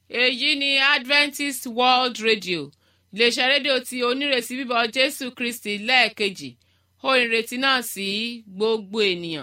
èyí ni Adventist World Radio iléeṣẹ́ rédíò tí onírètí bíbọ̀ Jésù Kristi lẹ́ẹ̀kejì ó ìrètí náà sí gbogbo ènìyàn.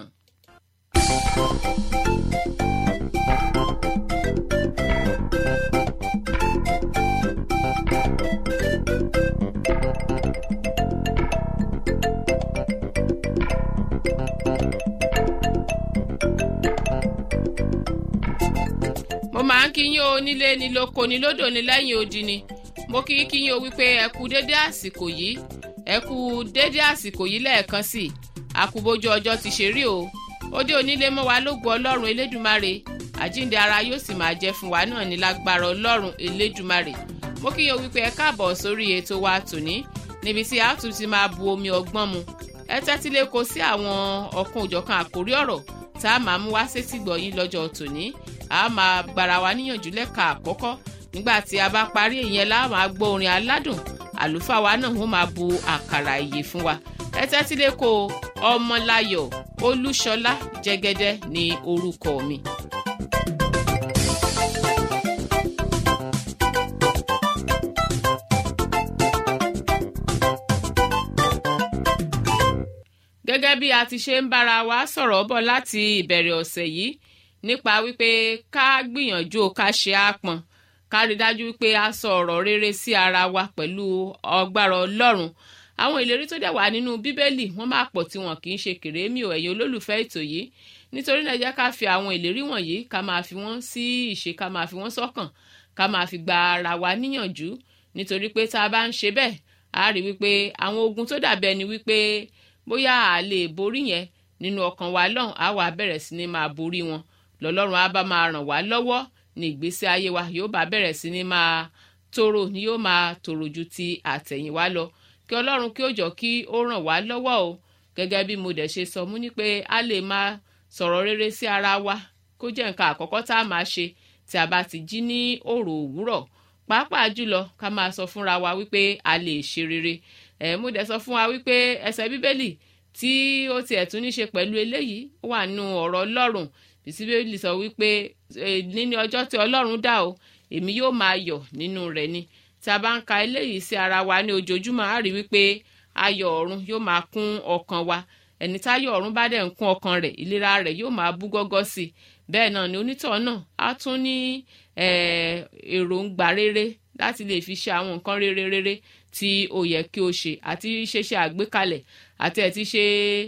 mo máa ń kí yín o nílé ní lóko ní lódò ní lẹ́yìn odi ni mo kí yín o wípé ẹ kú dédé àsìkò yìí lẹ́ẹ̀kan sí i àkúbójú ọjọ́ ti ṣe rí o òde onílé mọ́ wa lógo Ọlọ́run Elédùmarè àjíǹde ara yóò sì máa jẹ́ fún wa náà ní lágbára Ọlọ́run Elédùmarè mo kí yín o wípé ẹ káàbọ̀ sórí ètò wa tòní níbi tí a tún ti máa bu omi ọgbọ́n mu ẹ tẹ́tí lẹ́kọ̀ọ́ sí àwọn ọ̀kan òjọ̀kan àkórí ọ̀rọ̀ tá a máa mú wá sétí gbọ̀yìn lọ́jọ́ tòní a máa gbára wa níyànjú lẹ́ka àkọ́kọ́ nígbà tí a bá parí ìyẹn la máa gbọ́ orin aládùn àlùfáà wa náà wọ́n máa bu àkàrà ìyè fún wa ẹ tẹ́tí lẹ́kọ̀ọ́ Ọmọláyọ̀ Olúṣọlá Jẹ́gẹ́dẹ́ ní orúkọ mi. gẹ́gẹ́ bí a ti ṣe ń bára wa sọ̀rọ̀ bọ̀ láti ìbẹ̀rẹ̀ ọ̀sẹ̀ yìí nípa wípé ká gbìyànjú ká ṣe àpọ̀n ká rí dájú wípé a sọ ọ̀rọ̀ rere sí ara wa pẹ̀lú ọgbára Ọlọ́run àwọn ìlérí tó dẹ̀ wà nínú Bíbélì wọ́n máa pọ̀ tí wọn kì í ṣe kèrémí o ẹ̀yin olólùfẹ́ ètò yìí nítorí náà jẹ́ ká fi àwọn ìlérí wọ̀nyí ká máa fi wọ́n sí ìṣe ká máa fi wọ́n sọ́kàn ká máa fi gba ara wa níyànjú nítorí pé tá a bá ń ṣe bẹ́ẹ̀ a rí wípé àwọn ogun tó dàbí ẹni wípé bóyá a lè borí yẹn nínú ọkàn wa lọ́hùn á wà bẹ̀rẹ̀ sí ní máa borí wọn lọ́lọ́run á bá máa ràn wá lọ́wọ́ ní ìgbésí ayé wa yóò bá bẹ̀rẹ̀ sí ní máa tòrò ni yóò máa tòrò ju ti àtẹ̀yìnwá lọ kí Ọlọ́run kí ó jọ kí ó ràn wá lọ́wọ́ o gẹ́gẹ́ bí mo dẹ̀ ṣe sọ mú ní pé a lè máa sọ̀rọ̀ rere sí ara wa kó jẹ́ nǹkan àkọ́kọ́ tá a máa ṣe tí a bá ti jí ní òrò òwúrọ̀ pàápàá jùlọ ká máa sọ fúnra wa wípé a lè ṣe rere mo dẹ̀ sọ fún wa wípé ẹsẹ̀ Bíbélì tí ó tiẹ̀ tún ní ṣe pẹ̀lú eléyìí ó wà nínú ọ̀rọ̀ Ọlọ́run Bíbélì sọ wípé nínú ọjọ́ tí Ọlọ́run dá o èmi yóò máa yọ̀ nínú rẹ̀ ni tí a bá ń ka eléyìí sí ara wa ní ojoojúmọ́ á rí wípé ayọ̀ ọ̀run yóò máa kún ọkàn wa ẹni táyọ̀ ọ̀run bá dẹ̀ ń kún ọkàn rẹ̀ ìlera rẹ̀ yóò máa bú gọ́gọ́ sí i bẹ́ẹ̀ náà ni onítọ̀ náà á tún ní èròǹgbà rere láti lè fi ṣe àwọn nǹkan rere tí ó yẹ kí ó ṣe àti ṣe àgbékalẹ̀ àti ẹ̀ ti ṣe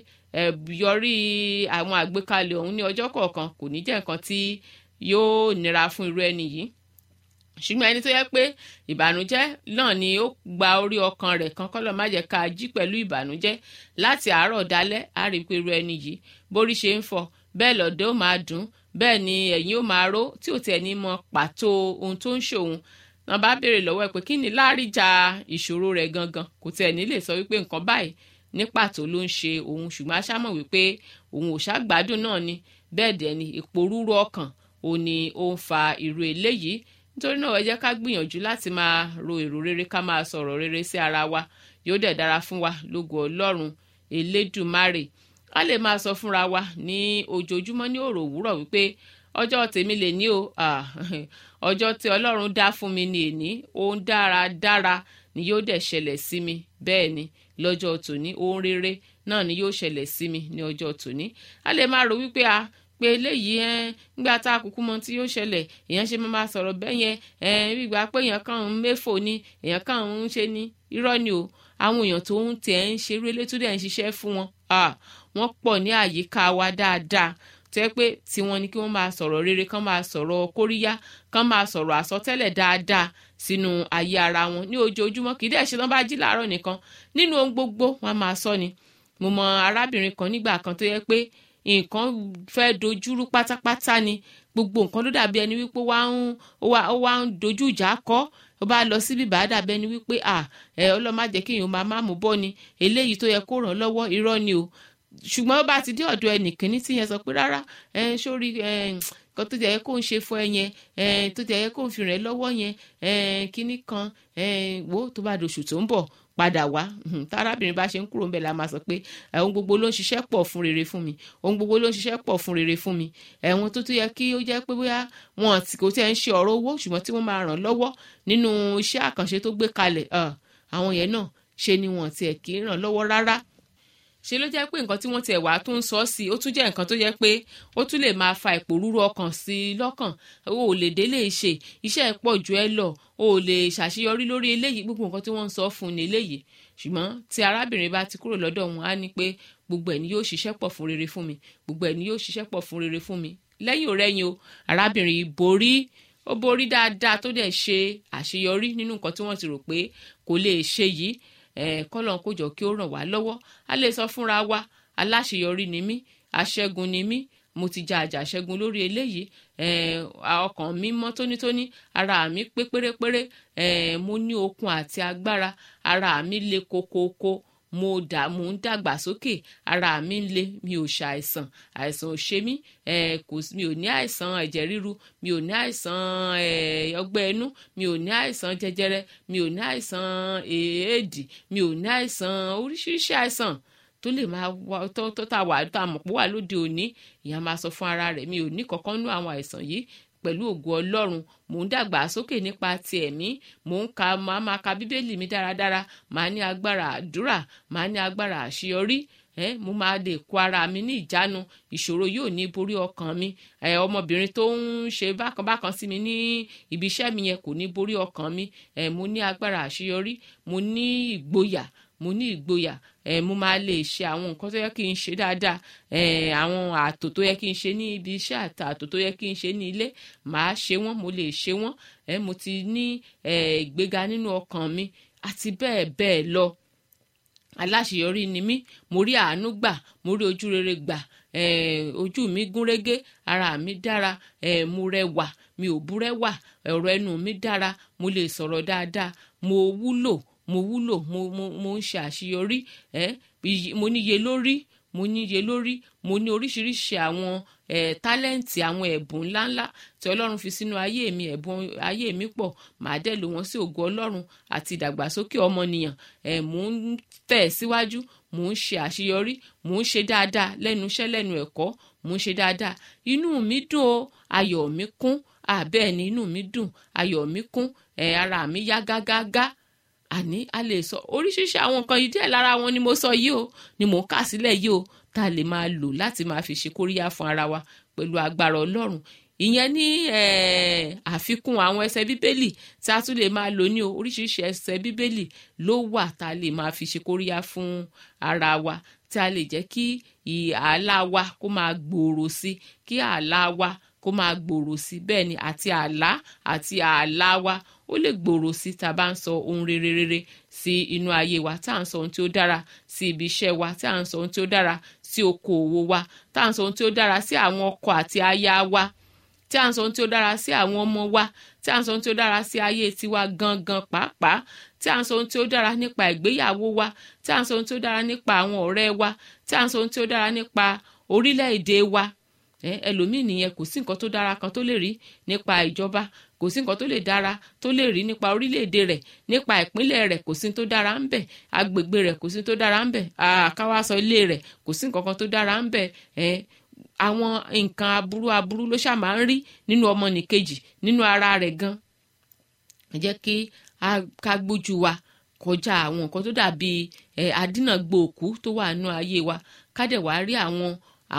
yọrí àwọn àgbékalẹ̀ ọ̀hún ní ọjọ́ kọ̀ọ̀kan kò ní jẹ́ nǹkan tí yóò nira fún irú ẹni yìí ṣùgbọ́n ẹni tó yẹ pé ìbànújẹ́ náà ni ó gba orí ọkàn rẹ̀ kan kọ́lọ́ má jẹ́ ká jí pẹ̀lú ìbànújẹ́ láti àárọ̀ dalẹ́ á rí pé irú ẹni yìí bórí ṣe ń fọ́ bẹ́ẹ̀ lọ́dẹ ó máa dùn bẹ́ẹ̀ ni ẹ̀yìn ó máa ró tí ò tiẹ̀ ní mọ pàtó ohun tó ń ṣòun náà bá béèrè lọ́wọ́ ẹ̀ pé kí ni láríjà ìṣòro rẹ̀ gangan kò tiẹ̀ ní lè sọ wípé nǹkan báyìí ní pàtó ló ń ṣe òun ṣùgbọ́n a ṣàmọ̀ wípé òun ò ṣàgbádùn náà ni bẹ́ẹ̀ dẹ̀ ni ìpòrúurú ọkàn òun ni ó ń fa irú eléyìí nítorí náà ẹ jẹ́ ká gbìyànjú láti máa ro èrò rere ká máa sọ̀rọ̀ rere sí ara wa yóò dẹ̀ dára fún wa lógo Ọlọ́run Elédùmarè a lè máa sọ fúnra wa ní ojoojúmọ́ ní òrò òwúrọ̀ wípé ọjọ́ tèmi lè ní o ọjọ́ tí Ọlọ́run dá fún mi ní èní ohun dáradára ni yóò dẹ̀ ṣẹlẹ̀ sí mi bẹ́ẹ̀ ni lọ́jọ́ tòní ohun rere náà ni yóò ṣẹlẹ̀ sí mi ní ọjọ́ tòní a lè máa rò wípé pé eléyìí nígbà tá a kúkú mọ tí yóò ṣẹlẹ̀ èèyàn ṣe máa sọ̀rọ̀ bẹ́ẹ̀ yẹn gbígbà pé èèyàn kàn ń méfò ni èèyàn kàn ń ṣe ni irọ́ ni o àwọn èèyàn tó ń tẹ̀ ń ṣerú ilé tó dẹ̀ ń ṣiṣẹ́ fún wọn wọ́n pọ̀ ní àyíká wa dáadáa tẹ́ pé tiwọn ni kí wọ́n máa sọ̀rọ̀ rere kán máa sọ̀rọ̀ kóríyá kán máa sọ̀rọ̀ àsọtẹ́lẹ̀ dáadáa sínú ayé ara wọn ní ojoojúmọ́ kì í dẹ̀ ṣe tán bá jí láàárọ̀ nìkan nínú ohun gbogbo wọn máa sọ ni mo mọ arábìnrin kan nígbà kan tó yẹ pé nǹkan fẹ́ dojúrú pátápátá ni gbogbo nǹkan ló dàbí ẹni wípé ó wá ń dojú ìjà kọ́ ó bá lọ síbi bá dàbí ẹni wípé ọlọ́mọ jẹ́ kí èèyàn máa mú bọ́ ni eléyìí tó yẹ kó ràn lọ́wọ́ irọ́ ni o ṣùgbọ́n ó bá ti dé ọ̀dọ̀ ẹnìkíní tí yẹn sọ pé rárá sórí nǹkan tó jẹ́ kó ń ṣe fún ẹ yẹn tó jẹ́ kó ń fi rẹ̀ lọ́wọ́ yẹn kíní kan wo tó bá doṣù tó ń bọ̀ padà wá. Tárábìnrin bá ṣe ń kúrò ńbẹ̀ la máa sọ pé ohun gbogbo ló ń ṣiṣẹ́ pọ̀ fún rere fún mi, ohun gbogbo ló ń ṣiṣẹ́ pọ̀ fún rere fún mi. Ẹ̀wọ̀n tó tún yẹ kí ó jẹ́ pé bóyá wọn kò tí ẹ̀ ń ṣe ọ̀rọ̀ owó ṣùgbọ́n tí wọ́n máa ràn lọ́wọ́ nínú iṣẹ́ àkànṣe tó gbé kalẹ̀, àwọn yẹn náà ṣe ni wọn tiẹ̀ kì í ràn lọ́wọ́ rárá. Ṣe ló jẹ́ pé nǹkan tí wọ́n tiẹ̀ wá tún ń sọ sí ó tún jẹ́ nǹkan tó jẹ́ pé ó tún lè máa fa ìpòrúru ọkàn sí i lọ́kàn. O ò lè délé ṣe iṣẹ́ ẹ̀ pọ̀ ju ẹ lọ, o ò lè ṣàṣeyọrí lórí eléyìí, gbogbo nǹkan tí wọ́n ń sọ fún ni eléyìí. Ṣùgbọ́n tí arábìnrin bá ti kúrò lọ́dọ̀ wọn á ní pé gbogbo ẹ̀ ni yóò ṣiṣẹ́ pọ̀ fún rere fún mi, gbogbo ẹ̀ ni yóò ṣiṣẹ́ pọ̀ fún rere fún mi. Lẹ́yìn ọ̀rẹ́yìn o, arábìnrin borí, ó borí dáadáa tó dẹ̀ ṣe àṣeyọrí nínú nǹkan tí wọ́n ti rò pé kò lè ṣe yìí. Kọ́lọ́run kó jọ kí ó ràn wá lọ́wọ́. A lè sọ fúnra wa, aláṣeyọrí ni mí, aṣẹ́gun ni mí, mo ti ja àjàṣẹ́gun lórí eléyìí, ọkàn mi mọ́ tónítóní, ara mi pé pérépéré, mo ní okun àti agbára, ara mi le kókókó, mo ń dàgbà sókè, ara mi ń le, mi ò ṣàìsàn, àìsàn ò ṣe mí, mi ò ní àìsàn ẹ̀jẹ̀ ríru, mi ò ní àìsàn ọgbẹ́ inú, mi ò ní àìsàn jẹjẹrẹ, mi ò ní àìsàn éèdì, mi ò ní àìsàn oríṣiríṣi àìsàn tó lè máa wá tó tá a mọ̀ pé wà lóde òní. Ìyẹn máa sọ fún ara rẹ̀, mi ò ní kankan nú àwọn àìsàn yìí. Pẹ̀lú ògo Ọlọ́run, mò ń dàgbà sókè nípa ti ẹ̀mí, máa ka bíbélì mi dáradára, màá ní agbára àdúrà, màá ní agbára àṣeyọrí, mo máa lè kó ara mi ní ìjánu, ìṣòro yóò ní borí ọkàn mi. Ọmọbìnrin tó ń ṣe bákan sí mi ní ibi iṣẹ́ mi yẹn kò ní borí ọkàn mi. Mo ní agbára àṣeyọrí, mo ní ìgboyà, mo máa lè ṣe àwọn nǹkan tó yẹ kí n ṣe dáadáa, àwọn ààtò tó yẹ kí n ṣe ní ibi iṣẹ́ àti ààtò tó yẹ kí n ṣe ní ilé, màá ṣe wọ́n, mo lè ṣe wọ́n. Mo ti ní ìgbéga nínú ọkàn mi àti bẹ́ẹ̀ bẹ́ẹ̀ lọ. Aláṣeyọrí ni mí, mo rí àánú gbà, mo rí ojú rere gbà, ojú mi gúnrégé, ara mi dára, mo rẹwà, mi ò búrẹ́wà, ọ̀rọ̀ ẹnu mi dára, mo lè sọ̀rọ̀ dáadáa, mo wúlò, mo ń ṣe àṣeyọrí, mo níye lórí, mo ní oríṣiríṣi àwọn tálẹ́ǹtì, àwọn ẹ̀bùn ńláńlá tí Ọlọ́run fi sínú ayé mi, ẹ̀bùn ayé mi pọ̀, màá dẹ̀ lò wọ́n sí ògo Ọlọ́run àti ìdàgbàsókè ọmọnìyàn. Mò ń tẹ̀ síwájú, mò ń ṣe àṣeyọrí, mò ń ṣe dáadáa lẹ́nu iṣẹ́, lẹ́nu ẹ̀kọ́, mò ń ṣe dáadáa. Inú mi dùn o, ayọ̀ mi kún, bẹ́ẹ̀ ni inú mi dùn, ayọ̀ mi kún, ara mi yá gágágá. Àní a lè sọ oríṣiríṣi àwọn nǹkan yìí, díẹ̀ lára wọn ni mo sọ yìí o, ni mò ń kà sílẹ̀ yìí o, tá a lè máa lò láti máa fi ṣe kóríyá fún ara wa pẹ̀lú agbára Ọlọ́run. Ìyẹn ní àfikún àwọn ẹsẹ̀ bíbélì tí a tún lè máa lò ní o. Oríṣiríṣi ẹsẹ̀ bíbélì ló wà tá a lè máa fi ṣe kóríyá fún ara wa, tí a lè jẹ́ kí ààlà wa kó máa gbòòrò sí, kí ààlà wa kó máa gbòòrò sí. Bẹ́ẹ̀ ni àti ààlà àti ààlà wa ó lè gbòòrò sí tá a bá ń sọ ohun rere sí inú ayé wa, tá à ń sọ ohun tí ó dára sí ibi iṣẹ́ wa, tá à ń sọ ohun tí ó dára sí okòòwò wa, tá à ń sọ ohun tí ó dára sí àwọn ọkọ àti aya wa, tí à ń sọ ohun tí ó dára sí àwọn ọmọ wa, tí à ń sọ ohun tí ó dára sí ayé tiwa gangan pàápàá, tí à ń sọ ohun tí ó dára nípa ìgbéyàwó wa, tí à ń sọ ohun tí ó dára nípa àwọn ọ̀rẹ́ wa, tí à ń sọ ohun tí ó dára nípa orílẹ̀-èdè wa. Ẹlòmíì nìyẹn, kò sí nǹkan tó dára kan tó lè rí nípa ìjọba, kò sí nǹkan tó lè dára tó lè rí nípa orílẹ̀-èdè rẹ̀, nípa ìpínlẹ̀ rẹ̀ kò sí tó dára ń bẹ̀, agbègbè rẹ̀ kò sí tó dára ń bẹ̀, káwá sọ ilé rẹ̀ kò sí nǹkan kan tó dára ń bẹ̀. Àwọn nǹkan aburú ló ṣáà máa ń rí nínú ọmọnìkejì, nínú ara rẹ̀ gan. Ẹ jẹ́ kí ká gbójú wa kọjá àwọn nǹkan tó dàbí adínàgbòòkú tó wà nínú ayé wa, ká dẹ̀ wá rí àwọn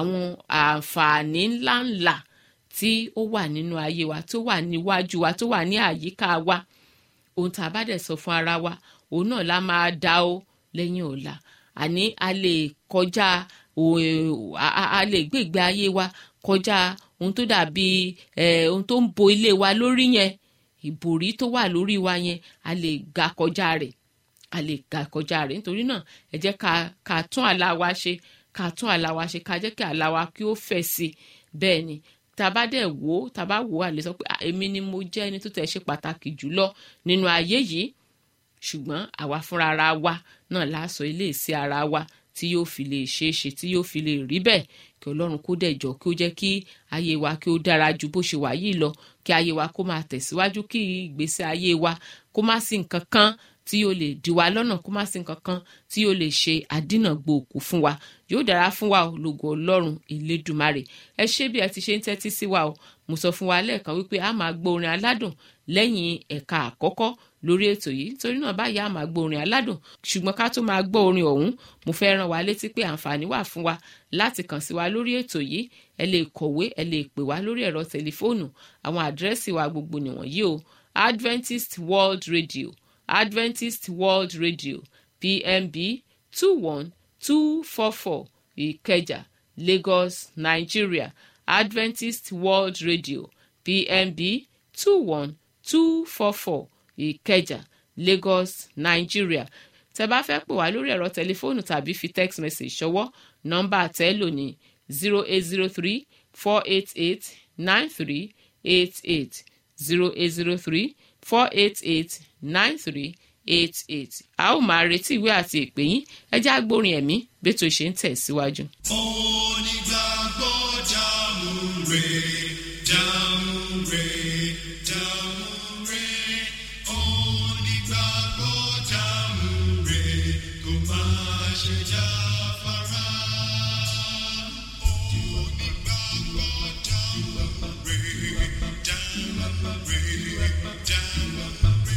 àǹfààní ńláńlá tí ó wà nínú ayé wa, tó wà níwájú wa, tó wà ní àyíká wa. Ohun tá a bá dẹ̀ sọ fún ara wa, òun náà la máa dá o lẹ́yìn ọ̀la. Àní a lè kọjá, a lè gbé ìgbé ayé wa kọjá ohun tó dàbí ohun tó ń bo ilé wa lórí yẹn, ìbòrí tó wà lórí wa yẹn, a lè ga kọjá rẹ̀, nítorí náà ẹ jẹ́ ká tún àlá wa ṣe, ká jẹ́ kí àlá wa kí ó fẹ̀ sí i. Bẹ́ẹ̀ ni tàbá dẹ̀ wò ó, tàbá wò ó, a lè sọ pé èmi ni mo jẹ́ ẹni tó tẹ̀ ṣe pàtàkì jùlọ nínú ayé yìí. Ṣùgbọ́n àwa fúnra ara wa náà láṣọ ilé sí ara wa tí yóò fi lè ṣeé ṣe, tí yóò fi lè rí bẹ́ẹ̀. Kí Ọlọ́run kó dẹ̀ jọ kí ó jẹ́ kí ayé wa kí ó dára ju bó ṣe wà yìí lọ, kí ayé wa kó máa tẹ̀síwájú, kí ìgbésí ayé wa kó má sí nǹkan kan tí yóò lè dí wa lọ́nà, kó má sí nǹkan kan tí yóò lè ṣe àdínàgbò òkú fún wa. Yóò dára fún wa o, lógo Ọlọ́run Elédùmarè. Ẹ ṣé bí ẹ ti ṣe ń tẹ́tí sí wa o. Mo sọ fún wa lẹ́ẹ̀kan wípé a máa gbọ́ orin aládùn lẹ́yìn ẹ̀ka àkọ́kọ́ lórí ètò yìí. Torí náà báyìí a máa gbọ́ orin aládùn, ṣùgbọ́n ká tó máa gbọ́ orin ọ̀hún, mo fẹ́ rán wa létí pé àǹfààní wà fún wa láti kàn sí wa lórí ètò yìí. Ẹ lè kọ̀wé, ẹ lè pè wá lórí ẹ̀rọ tẹlifóònù. Àwọn àdírẹ́sì wa gbogbo nìwọ̀nyí o. Adventist World Radio, Adventist World Radio, PMB 21244, Ìkẹjà, Lagos, Nigeria. Adventist World Radio, PMB 21244, Ìkẹjà, Lagos, Nigeria. Tẹ́ bá fẹ́ pè wá lórí ẹ̀rọ tẹlifóònù tàbí fi text message ṣọwọ́, nọ́mbà tẹ́lò ní 0803 488 9388, 0803 488 9388. A ó máa retí ìwé àti ìpè yín. Ẹ jẹ́ á gbórin ẹ̀mí bẹ́tò ṣe ń tẹ̀síwájú. Onígbàgbọ́ jàmùrè, jàmùrè, jàmùrè. Onígbàgbọ́ jàmùrè, kò má ṣe jáfara. Onígbàgbọ́ jàmùrè, jàmùrè, jàmùrè.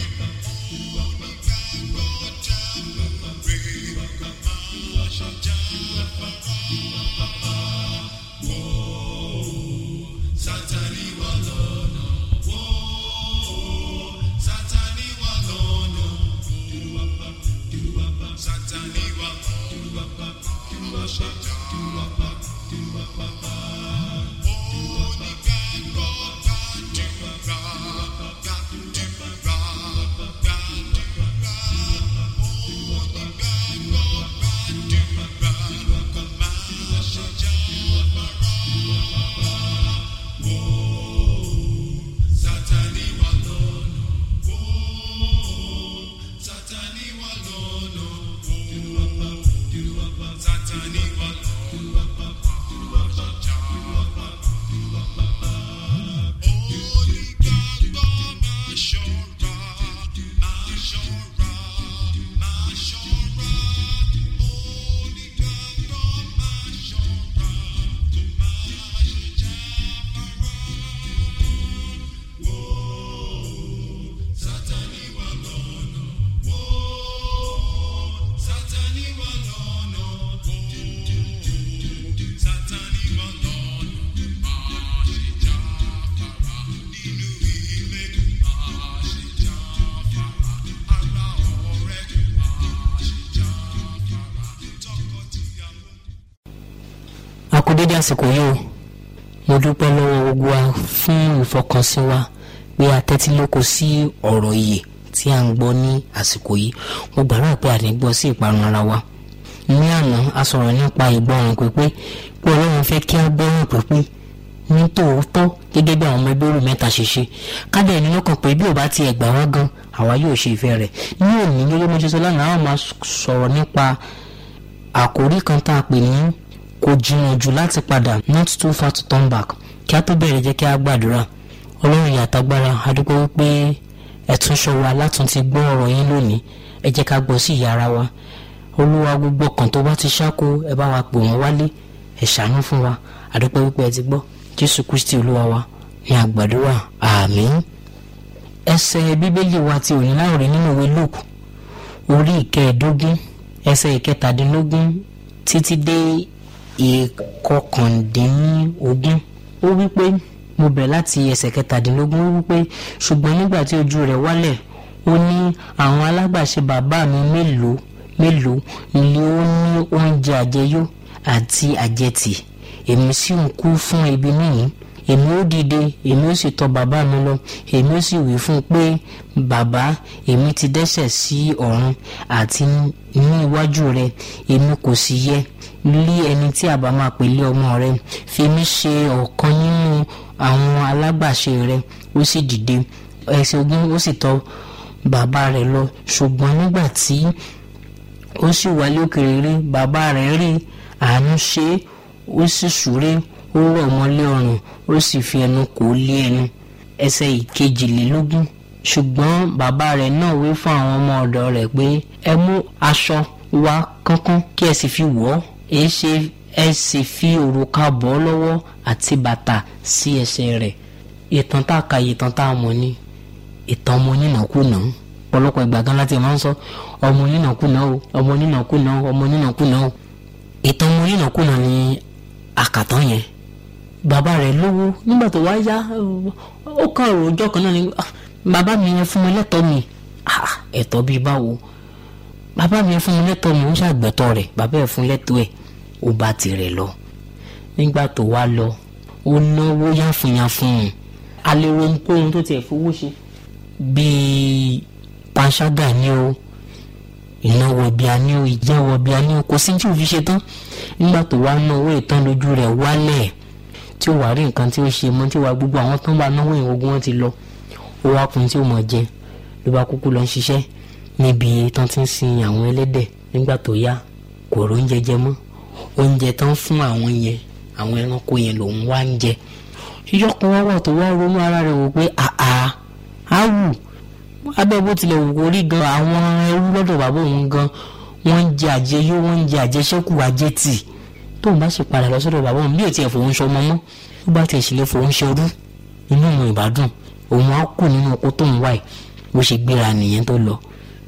Dédé àsìkò yìí o, mo dúpẹ́ lọ́wọ́ gbogbo wa fún ìfọkànsìn wa pé a tẹ́tí lóko sí ọ̀rọ̀ ìyè tí a ń gbọ́ ní àsìkò yìí. Mo gbàdúrà pé a ní gbọ́ sí ìparun ara wa. Ní àná a sọ̀rọ̀ nípa ìgbọràn pípé, pé Ọlọ́run fẹ́ kí a gbọ́ràn pípé ní tòótọ́ gẹ́gẹ́ bí àwọn ọmọ Hébérù mẹ́ta ṣe ṣe. Ká dẹ̀ ní lọ́kàn pé bí ò bá ti ẹ̀gbà wá gan, àwa yóò ṣe ìfẹ́ rẹ̀. Ní òní gẹ́gẹ́ bí mo ṣe sọ lánàá, a máa sọ̀rọ̀ nípa àkòrí kan tá a pè ní kò jìnnà jù láti padà, not too far to turn back. Kí a tó bẹ̀rẹ̀ jẹ́ kí a gbàdúrà. Ọlọ́run ìyàtàgbára, a dúpẹ́ wípé ẹ tún ṣọ́ wa látún ti gbọ́ ọ̀rọ̀ yín lónìí. Ẹ jẹ́ ká gbọ́ sí ìyà ara wa. Olúwa, gbogbo ọkàn tó bá ti ṣáko, ẹ bá wa pè wọ́n wálé. Ẹ ṣàánú fún wa. A dúpẹ́ wípé ẹ ti gbọ́. Jésù Kristi Olúwa wa ni a gbàdúrà. Àmín. Ẹsẹ̀ Bíbélì wa ti òní láòrí nínú ìwé Lúùkù orí 15 ẹsẹ̀ 17 títí dé 19. Ó wípé, mo bẹ̀rẹ̀ láti ẹsẹ̀ 17. Ó wípé, ṣùgbọ́n nígbà tí ojú rẹ̀ wálẹ̀, ó ní, àwọn alágbàṣe bàbá mi mélòó mélòó ni ó ní oúnjẹ àjẹyó àti àjẹtì, èmi sì ń kú fún ebi níhìn. Èmi ó dìde, èmi ó sì tọ̀ bàbá mi lọ, èmi ó sì wí fún un pé, bàbá, èmi ti dẹ́ṣẹ̀ sí ọ̀run àti ní iwájú rẹ, èmi kò sì yẹ lé ẹni tí àbá máa pèlé ọmọ rẹ. Fi mí ṣe ọ̀kan nínú àwọn alágbàṣe rẹ. Ó sì dìde. Ẹsẹ̀ 20, ó sì tọ̀ bàbá rẹ̀ lọ. Ṣùgbọ́n nígbà tí ó sì wálé òkèèrè rí, bàbá rẹ̀ rí, àánú ṣe, ó sì súré, ó rọ̀ mọ́lé ọrùn, ó sì fi ẹnu kò lé ẹnu. Ẹsẹ̀ 22. ṣùgbọ́n bàbá rẹ̀ náà wí fún àwọn ọmọ ọ̀dọ̀ rẹ̀ pé ẹ mú aṣọ wá kánkán kí ẹ sì fi wọ̀ ọ́, ẹ sì fi òrùka bọ́ lọ́wọ́ àti bàtà sí ẹsẹ̀ rẹ̀. ìtàn tá a kà yìí ìtàn tá a mọ̀ ni ìtàn ọmọ onínàkúnà. ọ̀pọ̀lọpọ̀ ìgbà gan láti máa ń sọ ọmọ onínàkúnà o, ọmọ onínàkúnà o, ọmọ onínàkúnà o. ìtàn ọmọ onínàkúnà ni àkàtàn yẹn. bàbá rẹ̀ lówó, nígbà tó wá yá ó kàn rò ọjọ́ kan náà ni bàbá mi yẹn fún mi lẹ́tọ̀ọ́ mi. ẹ̀tọ́ bíi báwo? bàbá mi yẹn fún mi lẹ́tọ̀ọ́ mi, ó ṣàgbẹ̀tọ̀ rẹ̀, bàbá ẹ̀ fún lẹ́tọ̀ọ́ ẹ̀, ó bá tirẹ̀ lọ. nígbà tó wá lọ ó náwó yáfùnyáfùn, alẹ́ ohunkóhun tó tiẹ̀ fowó ṣe bíi panṣágà ni o, ìnáwó bíi aní o, ìjẹ́wọ́ bíi aní o, kò sí tí ò fi ṣe tán. nígbà tó wá náwó ìtàn lójú rẹ̀ wálẹ̀ tí ó wà rí nǹkan tí ó ṣe mọ́, tí ó wà gbogbo àwọn tó ń bá náwó ìwọ̀gùn wọn ti lọ, ó wá kun tí ó mọ̀ jẹ, ló bá kúkú lọ ṣiṣẹ́ níbi tán ti ń sin àwọn ẹlẹ́dẹ̀. nígbà tó yá kò rò oúnjẹ jẹ mọ́, oúnjẹ tán fún àwọn yẹn, àwọn ẹranko yẹn lòun wá ń jẹ. ìjọ kan wá wà tó wá ronú ara rẹ̀ wò pé àwù abẹ́ bó tilẹ̀ wò orí gan àwọn ẹrú lọ́dọ̀ bàbá òun gan wọ́n ń jẹ àjẹyó, wọ́n ń jẹ àjẹṣẹ́kù àjẹtì. tóun bá sì padà lọ sọ́dọ̀ bàbá òun bí ètí ẹ̀ fòun ṣọmọ mọ́, ó bá tiẹ̀ sì lè fòun ṣerú, inú òun ìbádùn, òun á kù nínú oko tóun wáyé. bó ṣe gbéra nìyẹn tó lọ.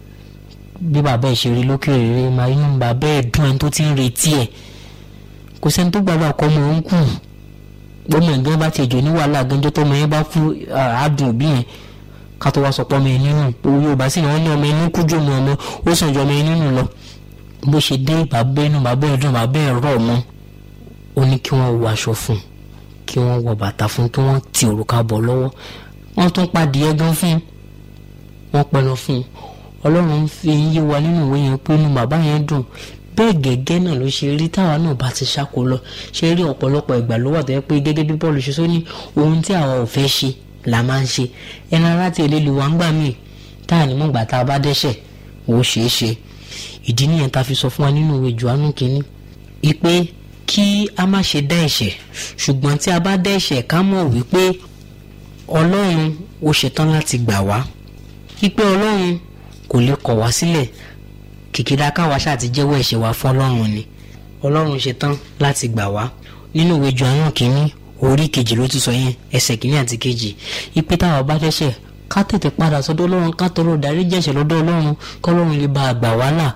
bí bàbá ẹ̀ ṣe rí lókè rere máa inú bàbá ẹ̀ dùn ẹni tó ti ń retí ẹ̀. kò sẹ́ni tó gbàgbà kọ́ ọmọ òun kù. gbọ́mọ ẹ̀gán bá ti jò ní wàhálà gánjọ́ tọ́mọ yẹn bá fún àádùn òbí yẹn ká tó wá sọ pé ọmọ yẹn nínú. owó Yorùbá sì ni wọ́n ní ọmọ inú kú jòmọ ọmọ ó sàn jọ ọmọ yẹn nínú lọ. bó ṣe dé bàbá inú bàbá ẹ̀ dùn, bàbá ẹ̀ rọ̀ mọ́. ó ní kí wọ́n wọ aṣọ fún, kí wọ́n wọ bàtà fún, kí wọ́n ti òrùka bọ̀ lọ́wọ́. wọ́n tún padìyẹ gan fún, wọ́n pẹlọ fún. Ọlọ́run fi yé wa nínú ìwé yẹn pé inú bàbá yẹn dùn. bẹ́ẹ̀ gẹ́gẹ́ náà ló ṣe rí táwa náà bá ti ṣáko lọ. ṣe rí ọ̀pọ̀lọpọ̀ ìgbà ló wà tó yẹ pé gẹ́gẹ́ bí Paul ṣe sọ ní ohun tí àwa ò fẹ́ ṣe là máa ń ṣe. ẹnu ara ti èlé lu wa ń gbà míì táà ní mọ̀gbà tá a bá dẹ́ṣẹ̀ ó ṣeé ṣe. ìdí nìyẹn ta fi sọ fún wa nínú ìwé Jòhánù kínní ìpè kí a má ṣe dá ẹ̀ṣẹ̀, ṣùgbọ́n tí a bá dá ẹ̀ṣẹ̀ ká mọ̀ wípé Ọlọ́run ó ṣetán láti gbà wá, wípé Ọlọ́run kò lè kọ̀ wá sílẹ̀, kìkìdá káwa ṣáà ti jẹ́wọ́ ẹ̀ṣẹ̀ wa fún Ọlọ́run ni. Ọlọ́run ṣetán láti gbà wá. nínú ìwé Jòhánù kínní orí 2 ló tún sọ yẹn, ẹsẹ̀ 1 àti 2, ìpè táwa bá dẹ́ṣẹ̀ ká tètè padà sọ́dọ̀ Ọlọ́run, ká tọrọ ìdáríjì ẹ̀ṣẹ̀ lọ́dọ̀ Ọlọ́run kọ́lọ́run lè bá a gbà wá là.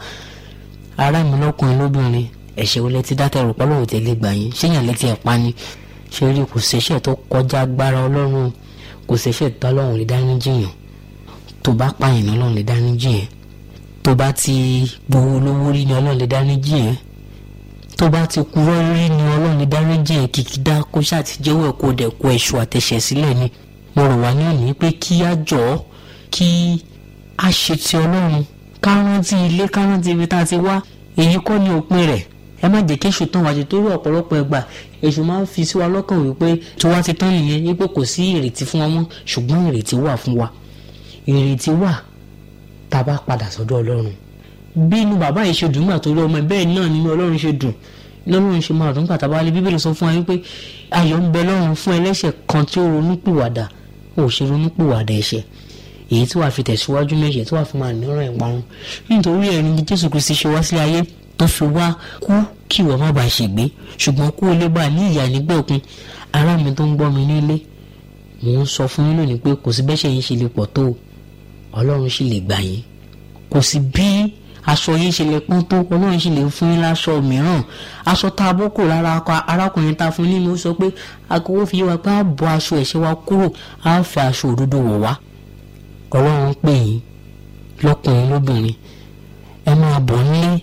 ará mi lọ́kùnrin lóbìnrin, ẹ̀ṣẹ̀ wo lẹ ti dá tẹrù pọ́lọ́run tẹ́lẹ̀ gbà yín? ṣéyàn lẹ ti ẹ̀ pa ni? ṣe rí kò ṣẹ̀ṣẹ̀ tó kọjá agbára Ọlọ́run, kò ṣẹ̀ṣẹ̀ tó Ọlọ́run lè dáríjì yàn. tó bá pààyàn náà Ọlọ́run lè dáríjì yẹn, tó bá ti gbowó lówó rí ni Ọlọ́run lè dáríjì yẹn, tó bá ti kúrò rí ni Ọlọ́run lè dáríjì yẹn. kìkìdá kó ṣáà ti jẹ́wọ́ ẹ̀kọ́ dẹ̀kọ́ ẹ̀ṣọ́ àtẹ̀ṣẹ̀ sílẹ̀ ni. mo rò wá ní òní pé kí á jọ̀ọ́ kí á ṣe ti Ọlọ́run, ká rántí ilé, ká rántí ibi tá a ti wá. èyí kọ́ ni òpin rẹ̀. ẹ má jẹ́ kí èṣù tán wá jẹ, torí ọ̀pọ̀lọpọ̀ ẹgbà èṣù máa ń fi sí wa lọ́kàn wípé tí wá ti tán nìyẹn, wípé kò sí ìrètí fún wa mọ́. ṣùgbọ́n ìrètí wà fún wa, ìrètí wà tá a bá padà sọ́dọ̀ Ọlọ́run. bí inú bàbá yìí ṣe dùn nígbà tó rí ọmọ ẹ̀, bẹ́ẹ̀ náà nínú Ọlọ́run ṣe dùn, lọ́lọ́run ṣe máa dùn kàtàbá lé. Bíbélì sọ fún wa wípé ayọ̀ ń bẹ lọ́run fún ẹlẹ́ṣẹ̀ kan tí ó ronúpìwàdà. ó ṣe ronúpìwàdà ẹ̀ṣẹ̀ èyí tí wàá fi tẹ̀síwájú mẹ́ṣẹ̀, tí wàá fi máa níràn ìparun. nítorí ẹni Jésù Kristi ṣe wá sí ayé tó fi wá kú kí ìwọ má bàa ṣègbé, ṣùgbọ́n kó o lè bá a ní ìyà nígbẹ̀kún. ará mi tó ń gbọ́ mi nílé, mò ń sọ fún yín lónìí pé kò sí bẹ́ṣẹ̀ yín ṣe lè pọ̀ tó, Ọlọ́run sì lè gbà yín. kò sí bí aṣọ yín ṣe lè pọ́n tó, Ọlọ́run sì lè fún yín láṣọ mìíràn. aṣọ tá a bọ́ kò lára arákùnrin ta fún nínú, ó sọ pé akọwọ́ fi yé wa pé á bọ́ aṣọ ẹ̀ṣẹ̀ wa kúrò, á fẹ́ aṣọ òdodo wọ̀ wá. Ọlọ́run pè yín lọ́kùnrin lóbìnrin, ẹ máa bọ̀ nílé,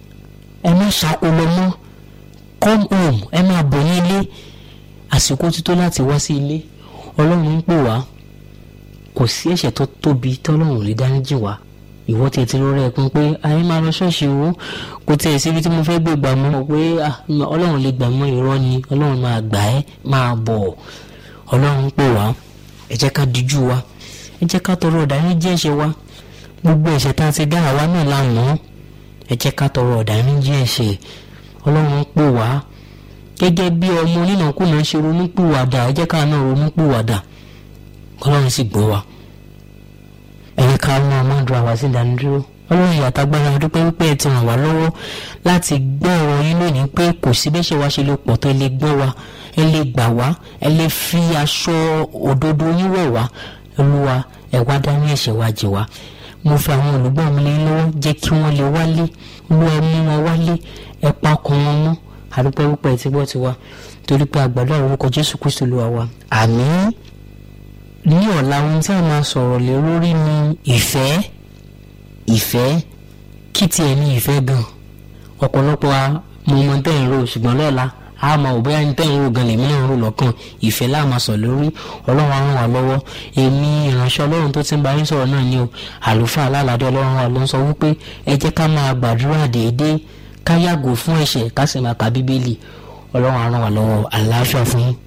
ẹ má ṣàkó lọ mọ́, come home, ẹ máa bọ̀ nílé. àsìkò ti tó láti wá sí ilé. Ọlọ́run ń pè wá. kò sí ẹ̀ṣẹ̀ tó tóbi tí Ọlọ́run lè dáríjì wá. ìwọ tí ti rọrẹ ẹkún pé ayé máa lọ ṣọ́ọ̀ṣì o, kò tiẹ̀ síbi tí mo fẹ́ gbé gbà mọ́ pé Ọlọ́run lè gbà mọ́, irọ́ ni. Ọlọ́run máa gbà ẹ́, máa bọ̀. Ọlọ́run ń pè wá. ẹ jẹ́ ká díjú wa, ẹ jẹ́ ká tọrọ ìdáríjì ẹ̀ṣẹ̀ wa. gbogbo ẹ̀ṣẹ̀ tá a ti dá àwa náà lánàá, ẹ jẹ́ ká tọrọ ìdáríjì ẹ̀ṣẹ̀. Ọlọ́run ń pè wá gẹ́gẹ́ bí ọmọ onínàkúnà ṣe ronúpìwàdà, ẹ jẹ́ ká náà ronúpìwàdà. Ọlọ́run sì gbọ́ wa. ẹ̀yìn karùn-ún amádùn àwa sí ìdánidúró. Ọlọ́run ìyàtàgbára dúpẹ́ wípé ẹ ti ràn wá lọ́wọ́ láti gbọ́ ọ̀rọ̀ yín lónìí pé kò sí bẹ́ẹ̀ ṣe wá ṣe lè pọ̀ tó ẹ lè gbọ́ wa, ẹ lè gbà wá, ẹ lè fi aṣọ òdodo yín wọ̀ wá. Olúwa ẹ wá dání ẹ̀ṣẹ̀ wa jì wá. Mo fi àwọn olùgbọ́ mi lé lọ́wọ́, jẹ́ kí wọ́n lè wálé. Olúwa ẹ mú wọn wálé, ẹ pa ọkàn wọn mọ́. Àdúpẹ́ wípé ẹ ti gbọ́ tiwa torí pé àgbàdo orúkọ Jésù Kristi Olúwa wa. Àmín. Ní ọ̀la ohun tí a máa sọ̀rọ̀ lé lórí ni ìfẹ́. Kí tiẹ̀ ní ìfẹ́ gan? Ọ̀pọ̀lọpọ̀ mo mọ tẹ́ ń rò, ṣùgbọ́n lọ́la a máa ò bóyá ní tẹ́ ń rò gan lèmi náà ń rò lọ́kàn. Ìfẹ́ la máa sọ lórí. Ọlọ́run á ràn wá lọ́wọ́. Èmi ìránṣẹ́ Ọlọ́run tó ti ń bá yín sọ̀rọ̀ náà ni o. Àlùfáà Alálàdé Ọlọ́run wa ló ń sọ wípé ẹ jẹ́ ká máa gbàdúrà déédéé, ká yàgò fún ẹ̀ṣẹ̀, ká sì máa ka Bíbélì. Ọlọ́run á ràn wá lọ́wọ́. Àlàáfíà fún yín.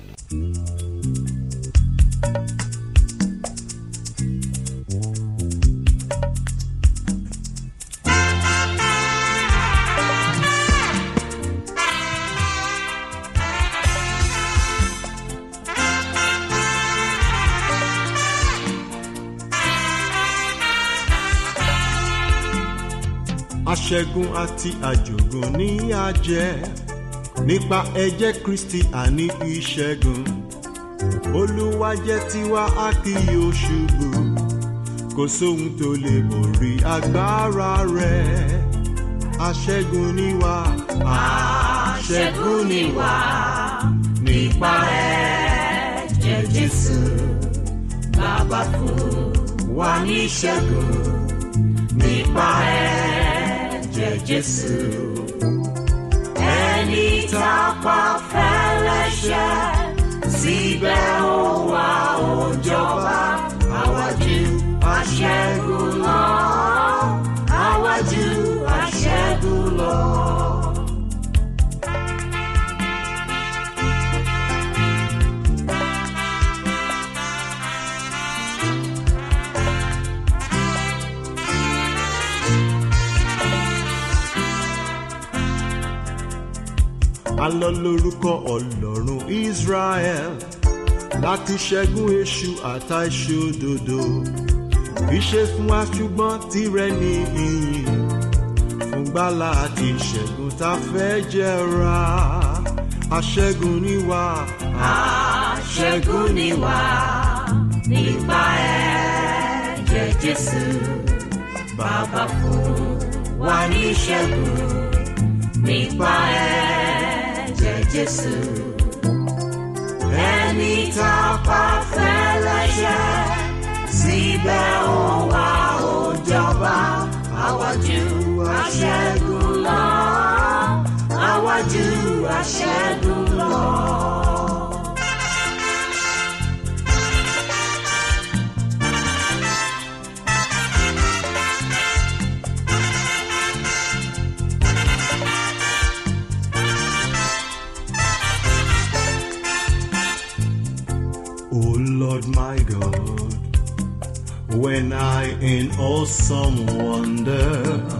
Aṣẹ́gun àti àjògùn ní àjẹ́ nípa ẹ̀jẹ̀ Kristi àní ìṣẹ́gun. Olúwa jẹ́ tiwa a kì yóò ṣubú, kò sóhun tó lè borí agbára rẹ̀. Aṣẹ́gun ni wá, aṣẹ́gun ni wá nípa ẹ̀jẹ̀ Jésù. Bàbá fún wa ní ìṣẹ́gun nípa ẹ̀jẹ̀ Jésù. Ẹni tá a pa fẹ́lẹ́ṣẹ̀, síbẹ̀ ó wá ó jọba. Àwa jù aṣẹ́gun lọ, àwa jù aṣẹ́gun lọ. Alọ́ lórúkọ Ọlọ́run Israel láti ṣẹ́gun èṣù àtàìṣòdodo. Ìṣe fún wa ṣùgbọ́n tirẹ̀ ní ìyìn, fún gbàlà àti ìṣẹ́gun tá fẹ́ jẹra. Aṣẹ́gun ni wá, aṣẹ́gun ni wá nípa ẹ̀jẹ̀ Jésù. Bàbá fún wa ní ìṣẹ́gun nípa ẹ̀jẹ̀ Jésù. Ẹni tá a pa fẹ́lẹ́ṣẹ̀, síbẹ̀ ó wá ó jọba. Àwa jù aṣẹ́gun lọ, àwa jù aṣẹ́gun lọ. Oh Lord my God, when I in awesome wonder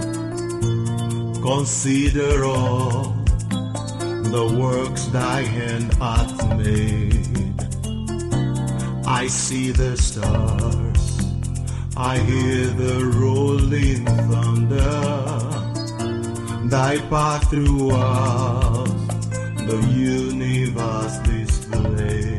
consider all the works thy hand hath made, I see the stars, I hear the rolling thunder, thy path throughout the universe displayed.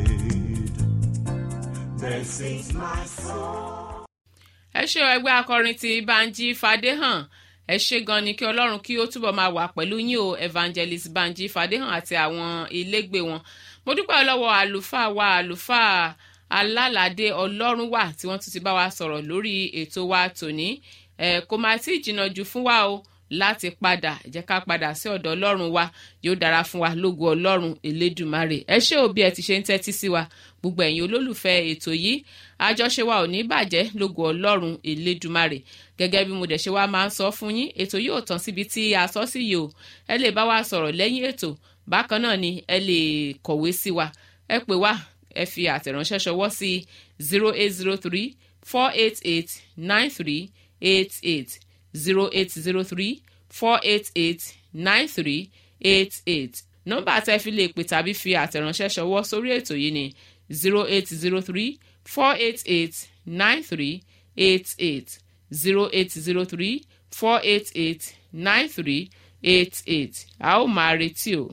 Then sings my soul. Ẹ ṣé ẹgbẹ́ akọrin ti Banji Fadéhàn. Ẹ ṣé gan ni kí Ọlọ́run kí ó túbọ̀ máa wà pẹ̀lú yín o, Evangelist Banji Fadéhàn àti àwọn ilégbè wọn. Mo dúpẹ́ lọ́wọ́ àlùfáà wa, àlùfáà Alálàdé Ọlọ́run wà tí wọ́n tún ti bá wa sọ̀rọ̀ lórí ètò wa tòní. Kò máa tí ì jìnnà jù fún wa o láti padà, jẹ́ ká padà sí ọ̀dọ̀ Ọlọ́run wa, yóò dára fún wa lógo Ọlọ́run Elédùmarè. Ẹ ṣé o bí ẹ ti ṣe ń tẹ́tí sí wa, gbogbo ẹ̀yin olólùfẹ́ ètò yìí, àjọṣe wa ò ní bàjẹ́ lógo Ọlọ́run Elédùmarè. Gẹ́gẹ́ bí mo dẹ̀ ṣe wá máa ń sọ fún yín, ètò yìí ò tán síbi tí a sọ sí yìí o. Ẹ lè bá wa sọ̀rọ̀ lẹ́yìn ètò, bákan náà ni ẹ lè kọ̀wé sí wa. Ẹ pè wá, ẹ fi àtẹ̀ránṣẹ́ ṣọwọ́ sí 0803 488 9388 0803 488 9388. Nọ́mbà tẹ́ fi lè pè tàbí fi àtẹ̀ránṣẹ́ ṣọwọ́ sórí ètò yìí ni 0803 488 9388. 0803-488-9388 a ó máa retí o.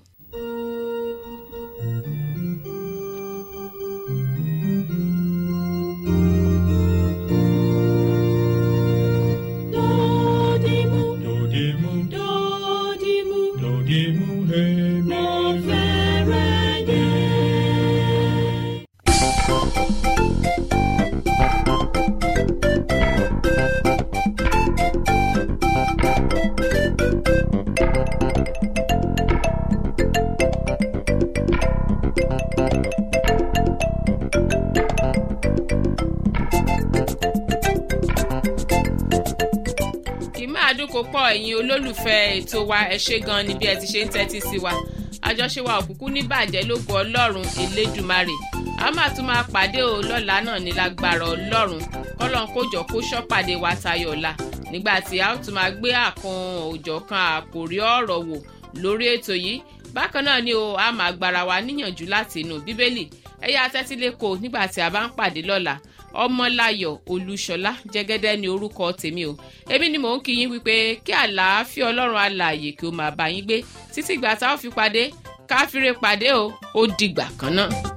pọ̀ ẹ̀yin olólùfẹ́ ètò wa ẹ ṣé gan ni bí ẹ ti ṣe ń tẹ́tí sí wa àjọṣe wa òkùnkùn ní bàjẹ́ lógo ọlọ́run elédùmarè a máa tún máa pàdé o lọ́la náà ní lágbára ọlọ́run kọ́lọ́n kójọ kó ṣọ́pàdé wa tayọ̀ ọ̀la nígbà tí a ó tún máa gbé àkan òjọ̀kan àkòrí ọ̀rọ̀ wò lórí ètò yìí bákan náà ni o a máa gbára wa níyànjú láti inú bíbélì ẹ̀yà tẹ́tíléko nígbà tí a bá ń pàdé lọ́la ọmọláyọ̀ olúṣọlá jẹ́gẹ́dẹ́ ni orúkọ tèmi o èmi ni mò ń kí yín wípé kí àlàáfíà ọlọ́run alààyè kí ó máa bá yín gbé títí ìgbà tá a ó fi pàdé káfíńrè pàdé o ó dìgbà kan náà.